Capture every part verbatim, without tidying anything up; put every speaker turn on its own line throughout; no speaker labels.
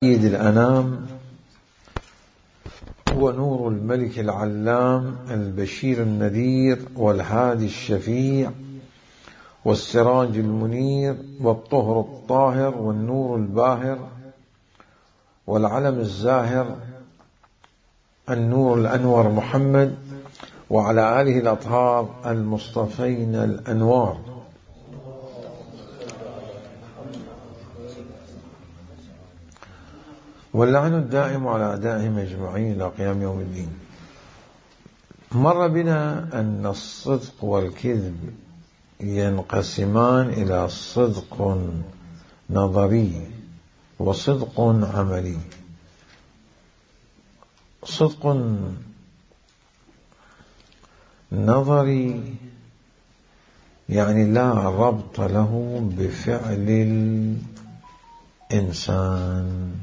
سيد الأنام هو نور الملك العلام البشير النذير والهادي الشفيع والسراج المنير والطهر الطاهر والنور الباهر والعلم الزاهر النور الأنور محمد وعلى آله الأطهار المصطفين الأنوار. واللعن الدائم على أعدائهم أجمعين إلى قيام يوم الدين. مر بنا أن الصدق والكذب ينقسمان إلى صدق نظري وصدق عملي. صدق نظري يعني لا ربط له بفعل الإنسان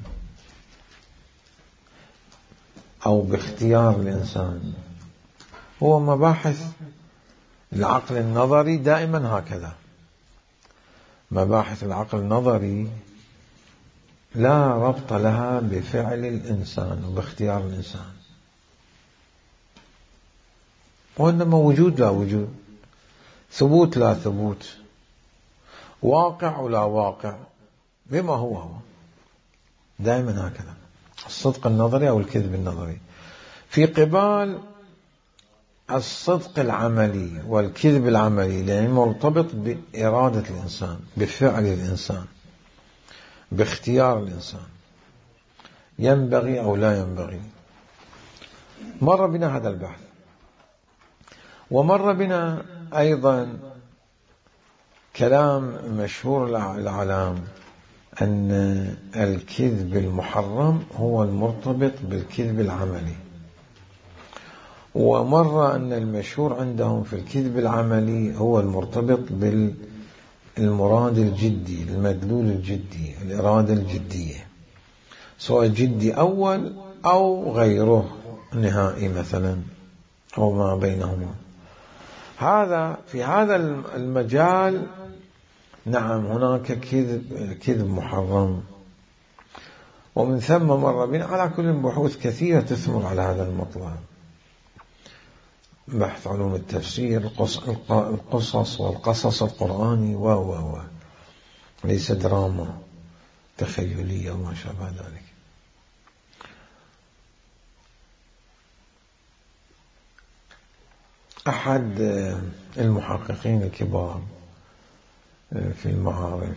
أو باختيار الإنسان. هو مباحث العقل النظري دائما هكذا. مباحث العقل النظري لا ربط لها بفعل الإنسان وباختيار الإنسان، وإنما وجود لا وجود، ثبوت لا ثبوت، واقع ولا واقع، بما هو هو دائما هكذا. الصدق النظري أو الكذب النظري. في قبال الصدق العملي والكذب العملي لأنه مرتبط بإرادة الإنسان، بفعل الإنسان، باختيار الإنسان، ينبغي أو لا ينبغي. مر بنا هذا البحث، ومر بنا أيضا كلام مشهور العلام أن الكذب المحرم هو المرتبط بالكذب العملي، ومر أن المشهور عندهم في الكذب العملي هو المرتبط بالمراد الجدي، المدلول الجدي، الإرادة الجدية، سواء جدي أول أو غيره نهائي مثلا أو ما بينهما. هذا في هذا المجال نعم هناك كذب كذب محرم. ومن ثم مر بنا على كل بحوث كثيرة تثمر على هذا المطلب، بحث علوم التفسير، القصص والقصص القرآني و و و ليس دراما تخيلية وما شابه ذلك. أحد المحققين الكبار في المعارف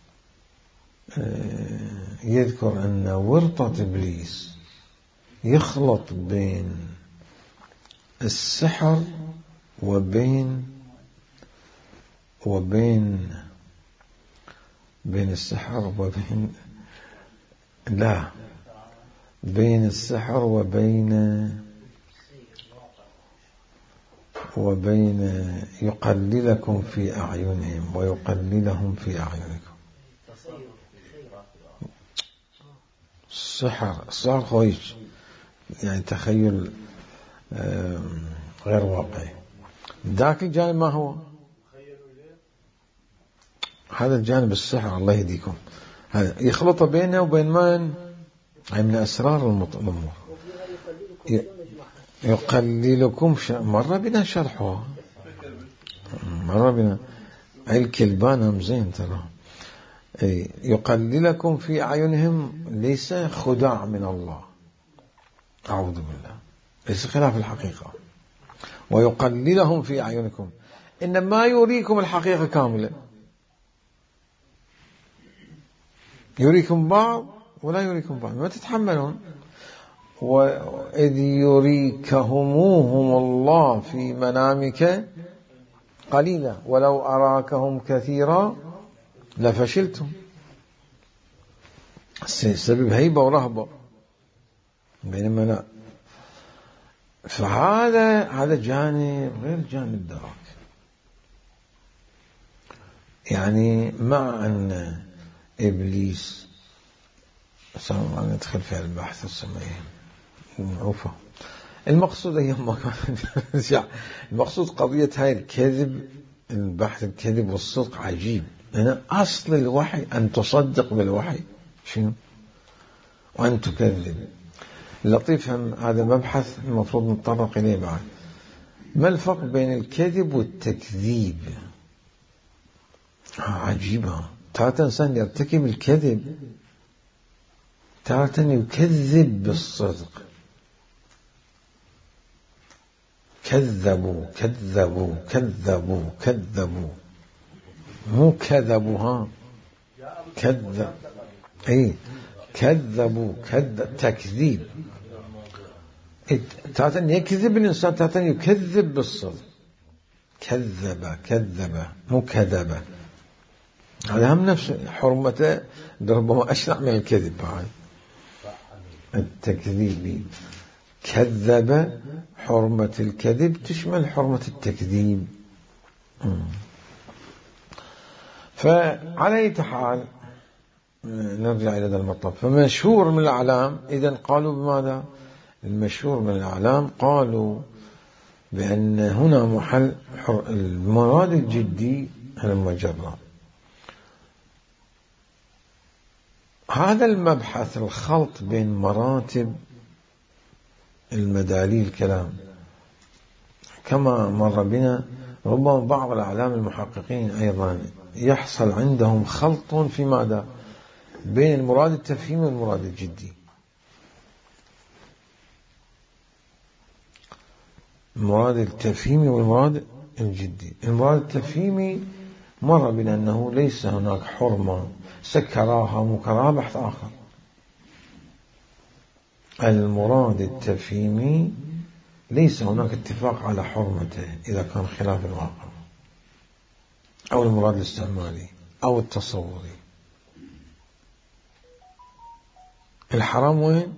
يذكر أن ورطة إبليس يخلط بين السحر وبين وبين بين السحر وبين لا بين السحر وبين وبين يقللكم في أعينهم ويقللهم في أعينكم. السحر السحر خويش يعني تخيل غير واقعي. ذاك الجانب ما هو؟ هذا الجانب السحر الله يهديكم، هذا يخلط بينه وبين من؟ أي من أسرار الأمور. يقللكم ش... مرة بنا شرحه، مرة بنا الكلبان هم زين ترى. يقللكم في أعينهم ليس خداع من الله، أعوذ بالله، ليس خلاف الحقيقة. ويقللهم في أعينكم إنما يريكم الحقيقة كاملة، يريكم بعض ولا يريكم بعض، ما تتحملون. وإذ يريكهموهم الله في منامك قليلا ولو أراكهم كثيرا لفشلتم. سبب هيبة ورهبة، بينما لا. فهذا هذا جانب غير جانب دراك. يعني مع أن إبليس سأل ندخل في البحث السمعي معروفة. المقصود أيام كان المقصود قضية هاي الكذب، البحث الكذب والصدق عجيب. هنا أصل الوحي أن تصدق بالوحي. شنو وأن تكذب. لطيف، هذا مبحث المفروض نتطرق إليه بعد. ما الفرق بين الكذب والتكذيب؟ عجيبة، تارة إنسان يرتكب الكذب، تارة يكذب بالصدق. كذبوا كذبوا كذبوا كذبوا، مو كذبوا، ها كذب، أي كذبوا كذب، تكذيب. تارة يكذب الإنسان، تارة يكذب بالصدق. كذب كذب مو كذب. هذا هم نفس حرمته، ربما أشرع من الكذب. هاي التكذيب، كذب، حرمة الكذب تشمل حرمة التكذيب. فعلى أي حال نرجع إلى هذا المطلب. فمشهور من الأعلام، إذن قالوا بماذا؟ المشهور من الأعلام قالوا بأن هنا محل المراد الجدي على المجرد. هذا المبحث، الخلط بين مراتب المداليل الكلام كما مر بنا، ربما بعض الأعلام المحققين أيضا يحصل عندهم خلط في ماذا؟ بين المراد التفهيمي والمراد الجدي. المراد التفهيمي والمراد الجدي. المراد التفهيمي مر بنا أنه ليس هناك حرمة سكراها مكراها، بحث آخر. المراد التفهيمي ليس هناك اتفاق على حرمته إذا كان خلاف الواقع، أو المراد الاستعمالي أو التصوري. الحرام وين؟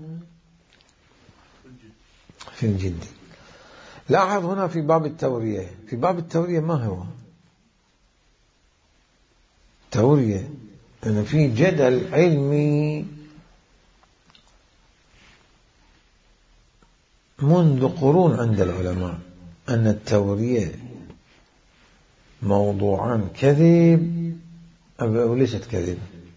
في الجدي. لاحظ هنا في باب التورية، في باب التورية ما هو تورية؟ أن في جدل علمي منذ قرون عند العلماء أن التورية موضوعان كذب أو ليست كذب.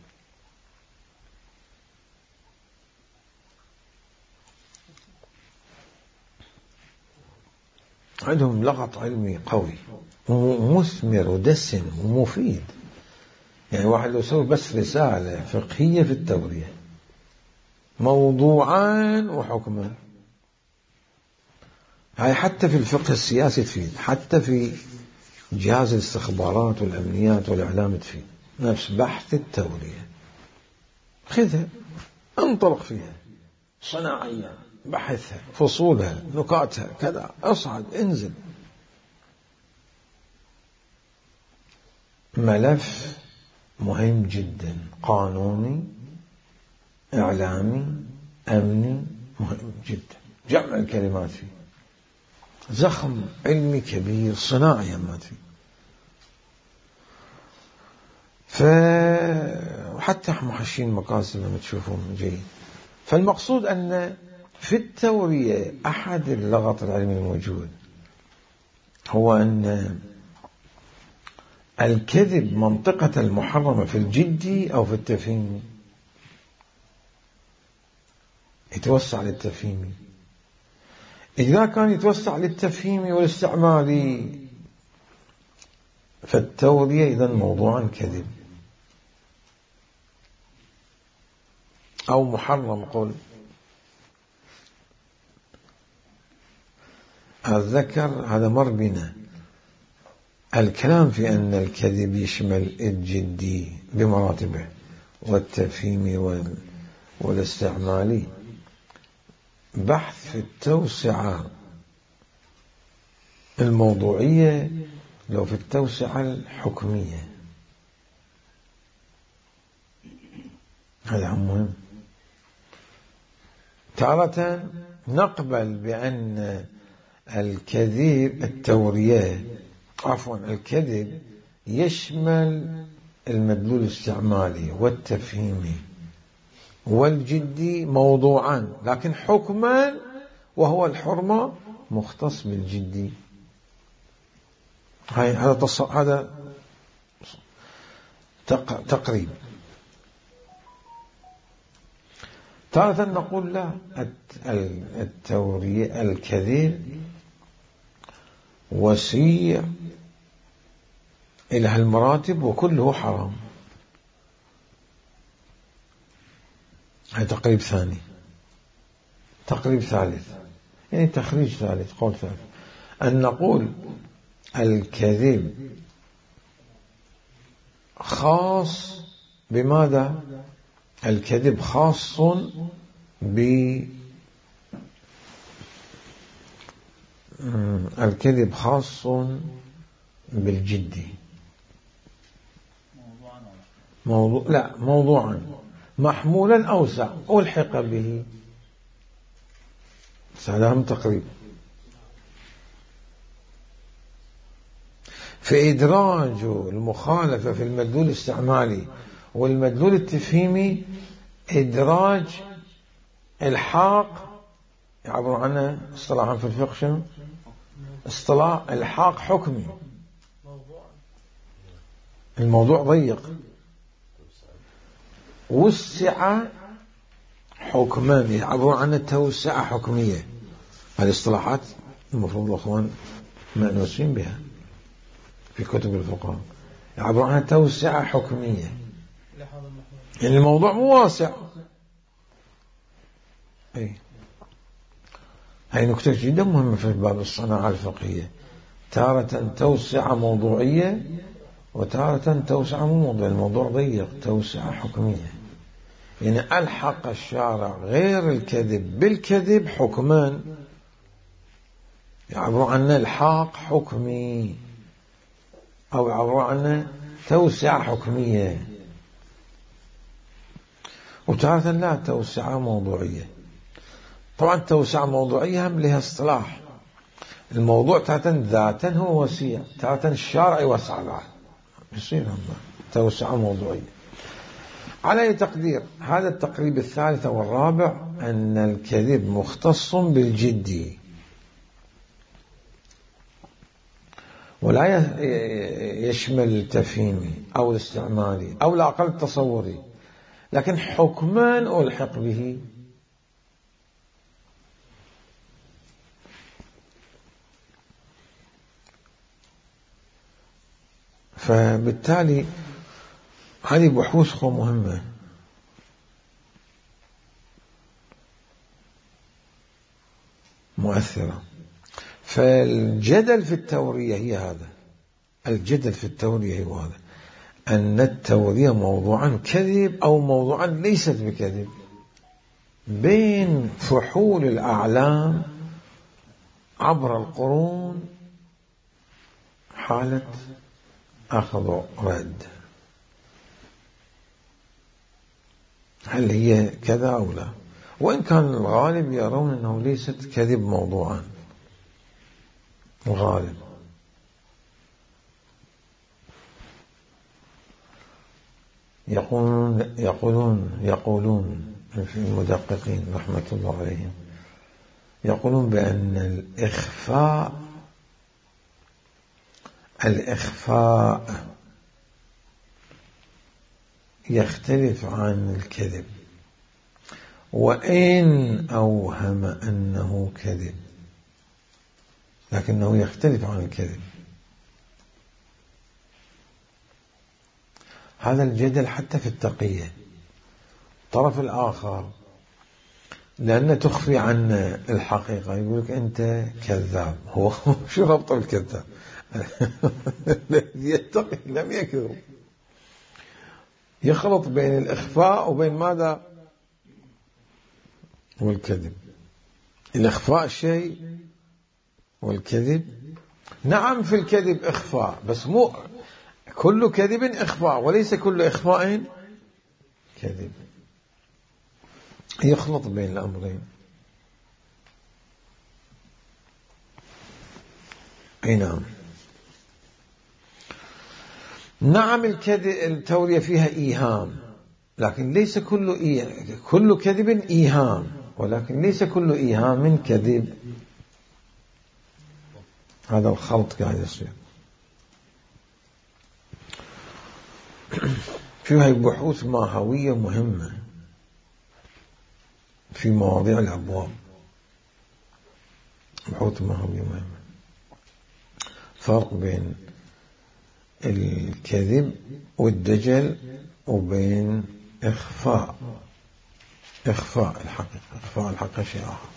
عندهم لغط علمي قوي ومثمر ودسم ومفيد. يعني واحد لو يسوي بس رسالة فقهية في التورية، موضوعان وحكمان، هاي حتى في الفقه السياسي تفيد، حتى في جهاز الاستخبارات والأمنيات والإعلام تفيد. نفس بحث التورية، خذها انطلق فيها صناعيا، بحثها، فصولها، نقاطها، كذا، اصعد انزل. ملف مهم جدا، قانوني، إعلامي، أمني، مهم جدا. جمع الكلمات فيه زخم علمي كبير، صناعي ما فيه. فحتى محشين مقاصد لما تشوفهم جيد. فالمقصود أن في التورية أحد اللغط العلمي الموجود هو أن الكذب منطقة المحرمة في الجدي أو في التفهيمي. يتوسع للتفهيمي. إذا كان يتوسع للتفهيمي والاستعمالي فالتورية إذن موضوعا كذب أو محرم. قل الذكر هذا مر بنا الكلام في أن الكذب يشمل الجدي بمراتبه والتفهيمي والاستعمالي. بحث في التوسعة الموضوعية لو في التوسعة الحكمية، هذا مهم. تارة نقبل بأن الكذب التورية عفوا الكذب يشمل المدلول الاستعمالي والتفهيمي والجدي موضوعان، لكن حكما وهو الحرمة مختص بالجدي. هاي هذا تص... هذا تق... تقريب. تارة نقول لا، التورية الكذب وسيع إلى هالمراتب وكله حرام. هذا تقريب ثاني. تقريب ثالث يعني تخريج ثالث، قول ثالث، أن نقول الكذب خاص بماذا؟ الكذب خاص ب الكذب خاص بالجدي. موضوع لا موضوعا محمولا أوسع ألحق به. سلام تقريب. فإدراج المخالفة في المدلول الاستعمالي والمدلول التفهيمي إدراج الحاق، يعبر عنه اصطلاحا في الفقه شنو؟ اصطلاح الحاق حكمي. الموضوع ضيق، وسع حكمان، يعبر عنه توسعة حكمية. هذه الاصطلاحات المفروض الأخوان مأنوسين بها في كتب الفقه، يعبر عنها توسعة حكمية، يعني الموضوع مو واسع. أي هاي نكتة جدا مهمة في باب الصناعة الفقهية، تارة توسعة موضوعية وتارة توسعة مو موضوعية، الموضوع ضيق، توسعة حكمية. يعني ألحق الشارع غير الكذب بالكذب حكمان، يعبر عنه الحاق حكمي أو يعبر عنه توسعة حكمية، وتارة لا توسعة موضوعية. طبعا التوسعة موضوعية هم لها اصطلاح، الموضوع تارة ذاتا هو وسيع، تارة الشارع يوسع بعد، يصير هم توسعة موضوعية. على أي تقدير، هذا التقريب الثالث والرابع أن الكذب مختص بالجدي ولا يشمل التفهيمي أو الاستعمالي أو لا أقل التصوري، لكن حكمان ألحق به. فبالتالي هذه بحوث مهمة. مؤثرة. فالجدل في التورية هي هذا، الجدل في التورية هو هذا، أن التورية موضوعا كذب أو موضوعا ليست بكذب، بين فحول الأعلام عبر القرون، حالة أخذ رد، هل هي كذا أو لا، وإن كان الغالب يرون أنه ليست كذب موضوعا، الغالب. يقولون يقولون يقولون في المدققين رحمة الله عليهم، يقولون بأن الإخفاء الإخفاء يختلف عن الكذب، وإن أوهم أنه كذب لكنه يختلف عن الكذب. هذا الجدل حتى في التقية. الطرف الآخر لأن تخفي عن الحقيقة يقولك أنت كذاب. هو شو ربط الكذاب؟ يتقي لم يكذب، يخلط بين الإخفاء وبين ماذا؟ والكذب. الإخفاء شيء والكذب نعم، في الكذب إخفاء، بس مو كل كذب إخفاء، وليس كل إخفاء كذب، يخلط بين الأمرين. أي نعم. نعم الكذب التورية فيها إيهام، لكن ليس كل إيه... كل كذب إيهام، ولكن ليس كل إيهام كذب. هذا الخلط قاعد يصير. في هاي بحوث ماهوية مهمة. في مواضيع الأبواب، بحوث ما هو مهم. فرق بين الكذب والدجل وبين إخفاء إخفاء الحقيقة. إخفاء الحقيقة شيء آخر.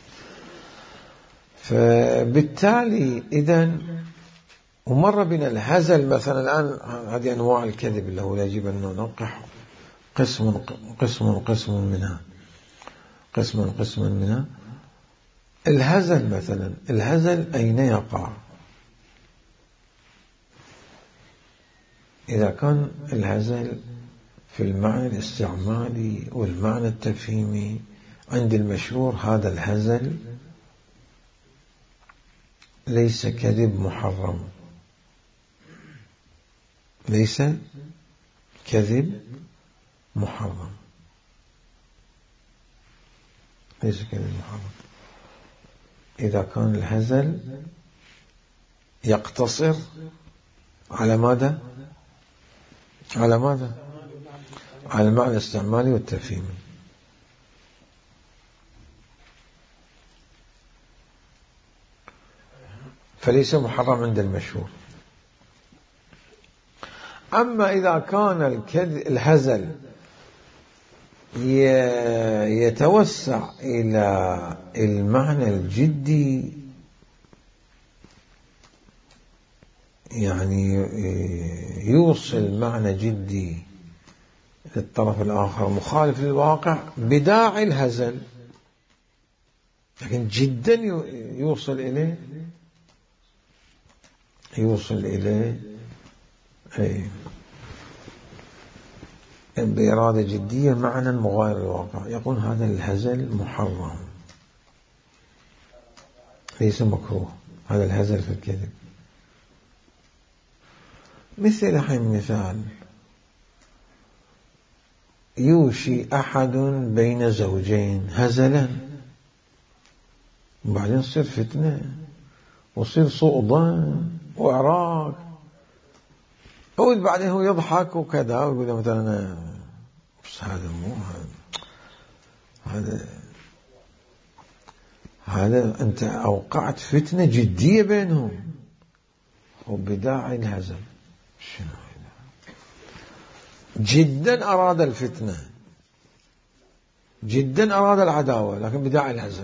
فبالتالي إذن ومر بنا الهزل مثلا. الآن هذه أنواع الكذب اللي هو يجب أن ننقح قسم قسم قسم منها قسم قسم منها. الهزل مثلا، الهزل أين يقع؟ إذا كان الهزل في المعنى الاستعمالي والمعنى التفهيمي عند المشهور، هذا الهزل ليس كذب محرم، ليس كذب محرم، ليس كذب محرم. إذا كان الهزل يقتصر على ماذا؟ على ماذا؟ على المعنى الاستعمالي والتفهيمي. فليس محرم عند المشهور. أما إذا كان الهزل يتوسع إلى المعنى الجدي، يعني يوصل معنى جدي للطرف الآخر مخالف للواقع بداعي الهزل، لكن جدا يوصل إليه يوصل إليه أي بإرادة جدية معنى مغاير للواقع، يقول هذا الهزل محرم ليس مكروه. هذا الهزل في الكذب. مثل الحين مثال، يوشي أحد بين زوجين هزلا، وبعدين تصير فتنة وصير صؤضان وعراك، أول بعدين هو يضحك وكذا ويقول مثلا بس هذا مو هذا هذا أنت أوقعت فتنة جدية بينهم وبداعي الهزل. شنو هذا؟ جدا أراد الفتنة، جدا أراد العداوة، لكن بداعي الهزل.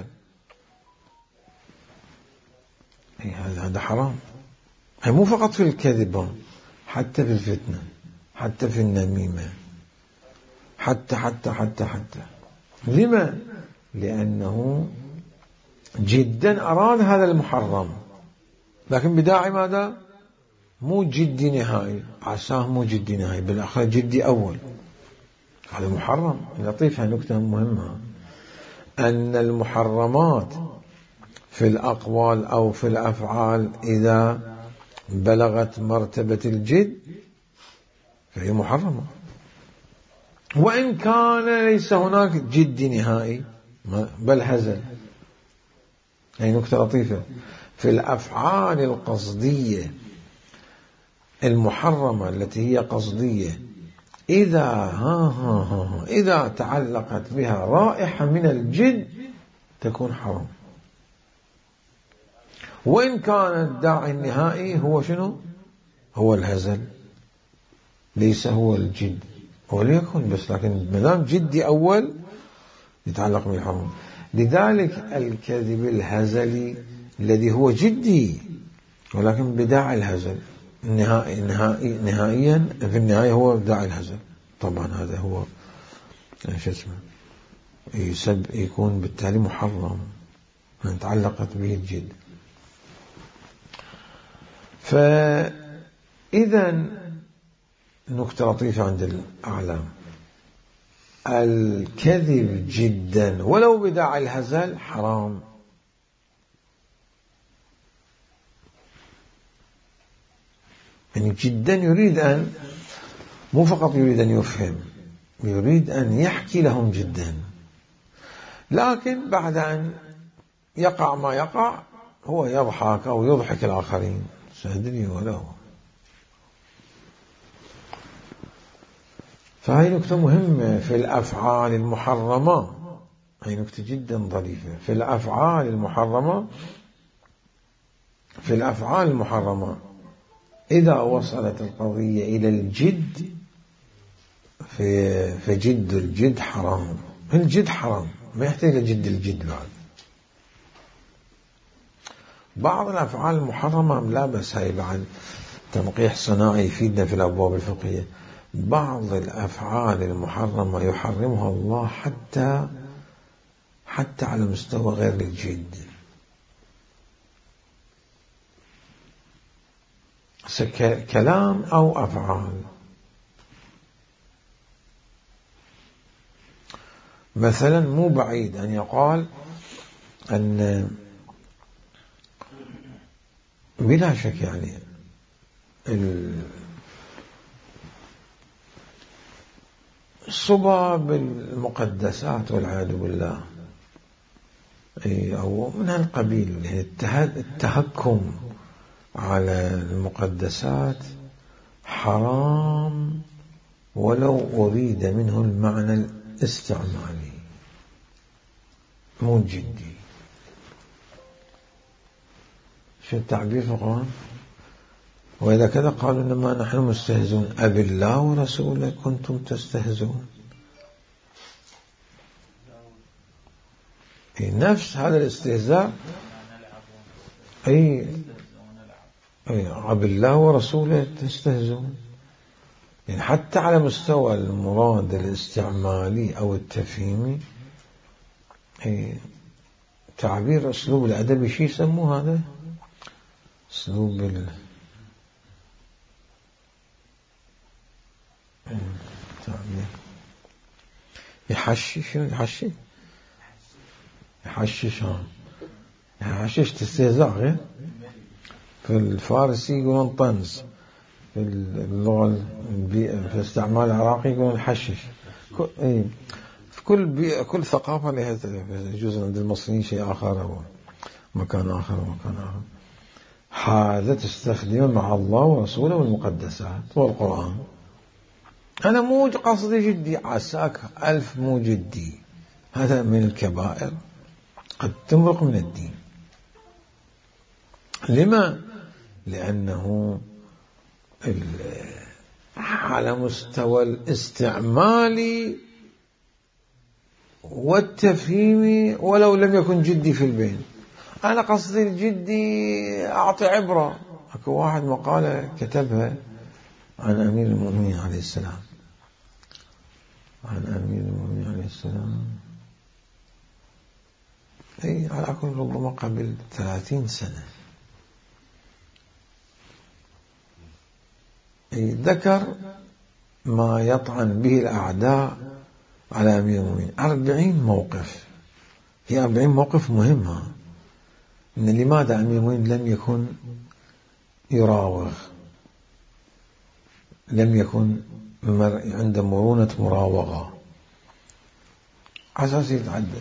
هذا حرام. هي مو فقط في الكذب، حتى في الفتنة، حتى في النميمة، حتى حتى حتى حتى لما؟ لأنه جدا أراد هذا المحرم، لكن بداعي ماذا؟ مو جدي نهائي، عساه مو جدي نهائي، بالآخر جدي أول. هذا محرم. لطيفة نكتة مهمة، أن المحرمات في الأقوال أو في الأفعال إذا بلغت مرتبة الجد فهي محرمة، وإن كان ليس هناك جد نهائي بل هزل. هي نكتة لطيفة. في الأفعال القصدية المحرمة التي هي قصدية، إذا ها ها ها إذا تعلقت بها رائحة من الجد تكون حرام، وإن كان الداعي النهائي هو شنو؟ هو الهزل، ليس هو الجد. وليكن بس، لكن مدام جدي أول يتعلق بالحرام. لذلك الكذب الهزلي الذي هو جدي ولكن بداعي الهزل النهائي نهائي نهائيا في النهاية هو بداعي الهزل. طبعا هذا هو شو اسمه يسب يكون بالتالي محرم من تعلقت به الجد. فإذا نكتة لطيفة عند الأعلام، الكذب جدا ولو بداعي الهزل حرام. يعني جدا يريد أن مو فقط يريد أن يفهم، يريد أن يحكي لهم جدا، لكن بعد أن يقع ما يقع هو يضحك أو يضحك الآخرين، سأدري وله. فهي نكتة مهمة في الأفعال المحرمة. هي نكتة جدا ظريفة. في الأفعال المحرمة في الأفعال المحرمة إذا وصلت القضية إلى الجد فجد الجد حرام. الجد حرام، ما يحتاج لجد الجد بعد. بعض الأفعال المحرمة لا بس، هاي بعد تنقيح صناعي يفيدنا في الأبواب الفقهية. بعض الأفعال المحرمة يحرمها الله حتى حتى على مستوى غير الجد. كلام أو أفعال. مثلا مو بعيد أن يقال أن بلا شك يعني الصبا بالمقدسات والعياذ بالله أو من هالقبيل، التهكم على المقدسات حرام ولو أريد منه المعنى الاستعمالي مو جدي. شو التعبير في القرآن؟ وإذا كذا قالوا إنما نحن مستهزون أبي الله ورسوله كنتم تستهزون. نفس هذا الاستهزاء. أي أبي الله ورسوله تستهزون، يعني حتى على مستوى المراد الاستعمالي أو التفهيمي. تعبير أسلوب الأدب شيء يسموه هذا أسلوب ال تعبير يحشش يحشش يحشش ها يحشش تستهزأ غير. في الفارسي يقولون طنز، في اللغة في الاستعمال العراقي يقولون حشش. في كل بيئة كل ثقافة لها، يجوز عند المصريين شيء آخر أو مكان آخر ومكان آخر. هذا تستخدمه مع الله ورسوله والمقدسات والقرآن. أنا مو قصدي جدي، عساك ألف مو جدي. هذا من الكبائر قد تمرق من الدين. لما؟ لأنه على مستوى الاستعمالي والتفهيمي ولو لم يكن جدي في البين. أنا قصدي الجدي أعطي عبرة. أكو واحد مقالة كتبها عن أمير المؤمنين عليه السلام، عن أمير المؤمنين عليه السلام أي على كل ربما قبل ثلاثين سنة. ذكر ما يطعن به الأعداء على أمير المؤمنين، أربعين موقف. هي أربعين موقف مهمة. إن لماذا أمير المؤمنين لم يكن يراوغ، لم يكن عنده مرونة مراوغة، أساس يتعدل.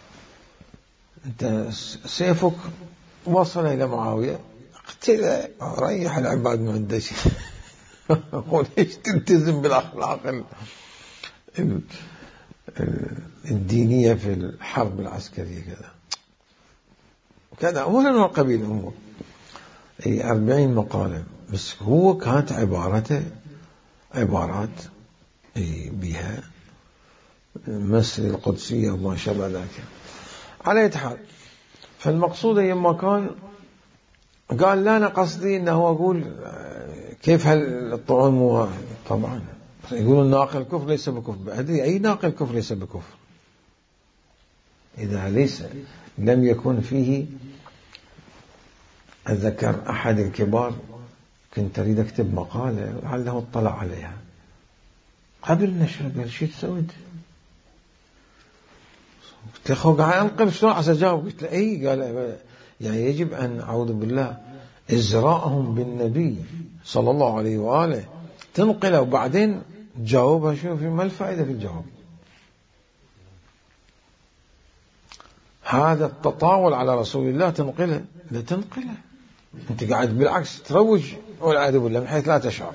أنت سيفك وصل إلى معاوية، اقتله، ريح العباد من عنده شيء. قول ايش تلتزم بالأخلاق الدينية في الحرب العسكرية كذا كذا ولا من قبيل الأمور. أي أربعين مقالة، بس هو كانت عبارته عبارات بها مثل القدسية وما شابه ذلك. على أي حال، فالمقصود يما كان قال لا أنا قصدي أنه أقول كيف هالطعون مو طبعا يقولون ناقل الكفر ليس بكفر. أدري أي ناقل الكفر ليس بكفر إذا ليس لم يكن فيه. أذكر أحد الكبار كنت أريد أكتب مقالة لعله اطلع عليها قبل نشر، قال شو تسوي؟ قلت له خوك قاعد أنقل شلون أجاوب؟ قلت له أي، قال يعني يجب أن أعوذ بالله إزراءهم بالنبي صلى الله عليه وآله تنقله وبعدين تجاوبها. شو في ما الفائدة في الجواب؟ هذا التطاول على رسول الله تنقله، لا تنقله، أنت قاعد بالعكس تروج والعياذ بالله من حيث لا تشعر.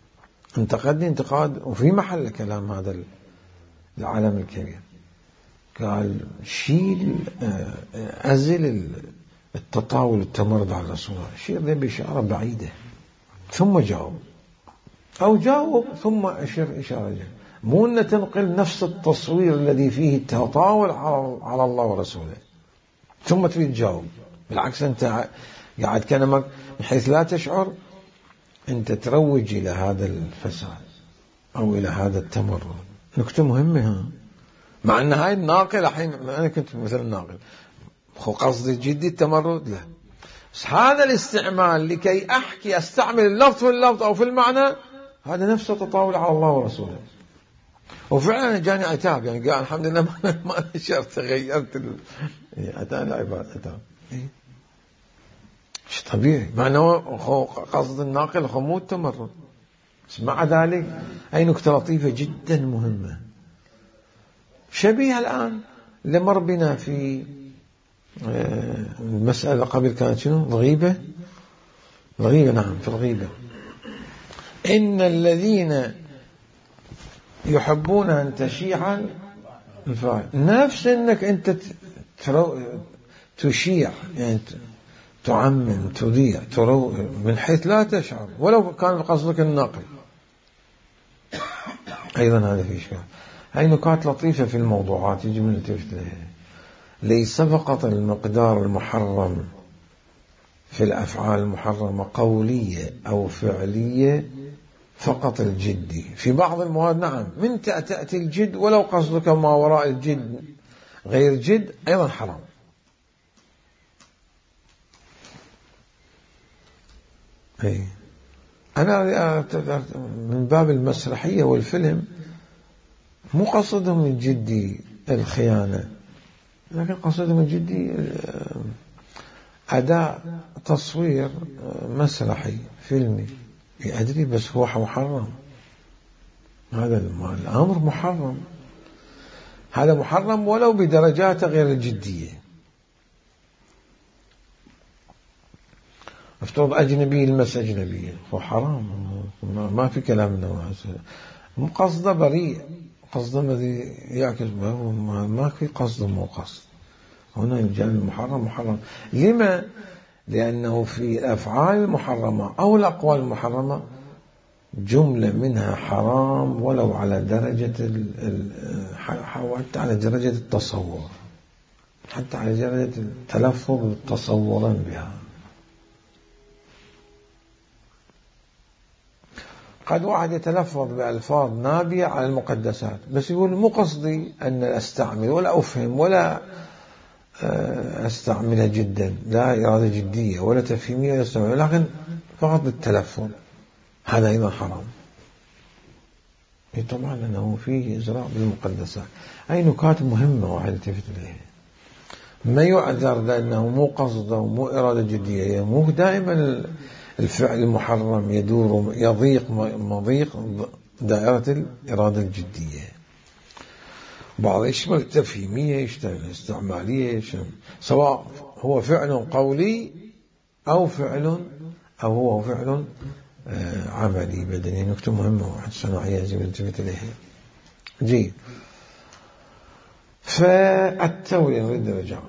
انتقدني انتقاد وفي محل كلام هذا العالم الكبير. قال شيل أزل التطاول التمرد على الرسول، شيل ذي بإشارة بعيدة ثم جاوب، أو جاوب ثم أشر إشارة جاوب. مو أن تنقل نفس التصوير الذي فيه التطاول على الله ورسوله ثم تريد تجاوب. بالعكس أنت قاعد كلامك من حيث لا تشعر أنت تروج إلى هذا الفساد أو إلى هذا التمرد. نكتة مهمة ها. مع أن هاي الناقل الحين أنا كنت مثل الناقل خو قصدي جدي التمرد لا، بس هذا الاستعمال لكي أحكي أستعمل اللفظ في اللفظ أو في المعنى هذا نفسه تطاول على الله ورسوله. وفعلا جاني عتاب يعني قال الحمد لله ما ما نشرت غيرت ال... أتاني العباد أتاب إيه؟ مش طبيعي، مع أنه قصد الناقل خمود التمرد. بس مع ذلك أي نكتة لطيفة جدا مهمة شبيهة الآن لمر بنا في المسألة قبل كانت شنو؟ الغيبة. الغيبة نعم في الغيبة إن الذين يحبون أن تشيع الفاحشة، نفس أنك أنت تشيع يعني تعمم تذيع ترو من حيث لا تشعر ولو كان قصدك الناقل. أيضا هذا في إشكال. هاي نكات لطيفة في الموضوعات يجب أن نلتفت لها. ليس فقط المقدار المحرم في الأفعال المحرمة قولية أو فعلية فقط الجدي، في بعض المواد نعم من تأتي الجد ولو قصدك ما وراء الجد غير جد أيضا حرام. أي أنا من باب المسرحية والفيلم مو قصدهم الجدي الخيانة، لكن قصدهم الجدي أداء تصوير مسرحي فيلمي أدري بس هو محرم. هذا الأمر محرم، هذا محرم ولو بدرجات غير الجدية. افترض أجنبي المس أجنبية هو حرام، ما في كلام منه. مو قصده بريء، قصده الذي يعكس به ما في قصده مو قصد. هنا الجانب المحرم محرم. لما؟ لأنه في الأفعال المحرمة أو الأقوال المحرمة جملة منها حرام ولو على درجة حتى على درجة التصور، حتى على درجة التلفظ تصورا بها. قد واحد يتلفظ بألفاظ نابية على المقدسات بس يقول مو قصدي أن أستعمل ولا أفهم ولا أستعملها جدا، لا إرادة جدية ولا تفهيمية ولا استعمال، لكن فقط بالتلفظ، هذا أيضا حرام. طبعا أنه فيه إزراء بالمقدسات. أي نكات مهمة واحد يلتفت إليها. ما يعذر لأنه مو قصده ومو إرادة جدية، مو دائما الفعل المحرم يدور يضيق مضيق دائرة الإرادة الجدية. بعض يشمل التفهيمية يشمل الاستعمالية يشمل، سواء هو فعل قولي أو فعل أو هو فعل عملي بدني. نكتة مهمة واحد صناعية يجب أن تنتبه إليها. جيد. فالتولية نريد رجع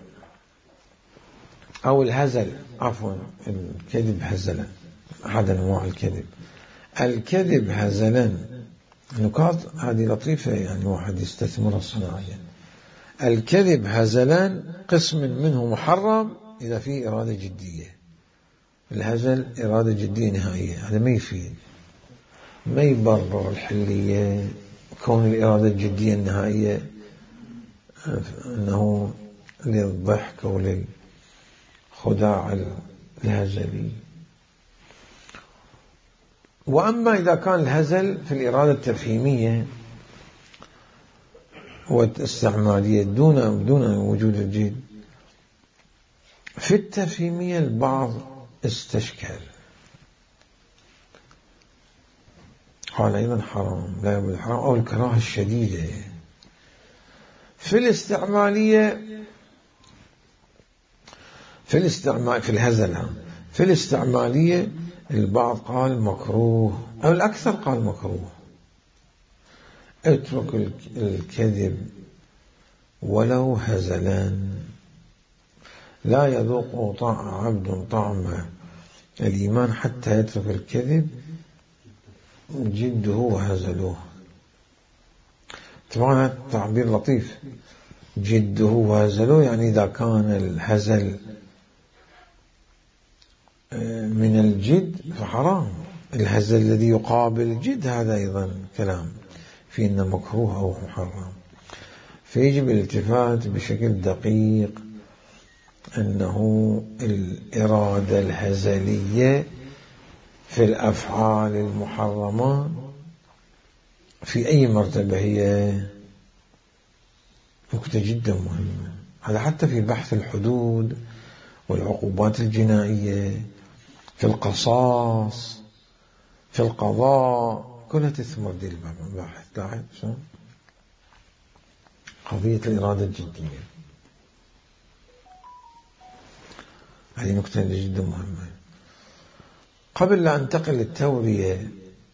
أو الهزل، عفوا الكذب هزلا، أحد أنواع الكذب. الكذب هزلا نقاط هذه لطيفة يعني واحد يستثمرها صناعيا. الكذب هزلا قسم منه محرم إذا فيه إرادة جدية. الهزل إرادة جدية نهائية، هذا ما يفيد، ما يبرر الحلية كون الإرادة الجدية النهائية أنه للضحك أو للخداع الهزلي. وأما إذا كان الهزل في الإرادة التفهيمية والاستعمالية دون دون وجود الجد، في التفهيمية البعض استشكال قال أيضا حرام لا يبدو حرام أو الكراهة الشديدة. في الاستعمالية في الاستعمال في الهزل في الاستعمالية البعض قال مكروه أو الأكثر قال مكروه. اترك الكذب ولو هزلا. لا يذوق طعم عبد طعم الإيمان حتى يترك الكذب جده وهزلوه. طبعا هذا تعبير لطيف، جده وهزلوه، يعني إذا كان الهزل من الجد فحرام. الهزل الذي يقابل الجد هذا أيضا كلام في إنه مكروه أو محرم. فيجب الالتفات بشكل دقيق أنه الإرادة الهزلية في الأفعال المحرمة في أي مرتبة هي نقطة جدا مهمة. هذا حتى في بحث الحدود والعقوبات الجنائية، في القصاص، في القضاء، كلها تثمر دي البحث. لاحظ شو قضية الإرادة الجدية، هذه نقطة جدا مهمة. قبل لا أنتقل للتورية،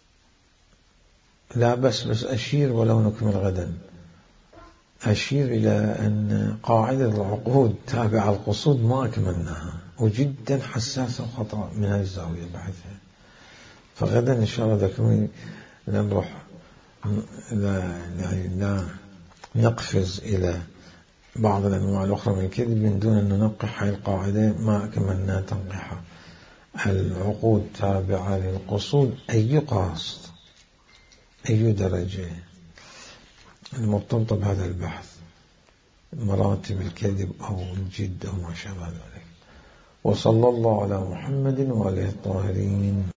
لا بس بس أشير ولو نكمل غدا، أشير إلى أن قاعدة العقود تابعة القصود ما أكملناها، وجدا حساسة وخطرة من هذه الزاوية بحثها. فغدا إن شاء الله ذكروني نروح لا, يعني لا نقفز إلى بعض الأنواع الأخرى من الكذب من دون أن ننقح هذه القاعدة ما أكملنا تنقيحها. العقود تابعة للقصود، أي قاصد، أي درجة المرتبطة بهذا البحث، مراتب الكذب أو الجد أو ما شابه ذلك. وصلى الله على محمد وآله الطاهرين.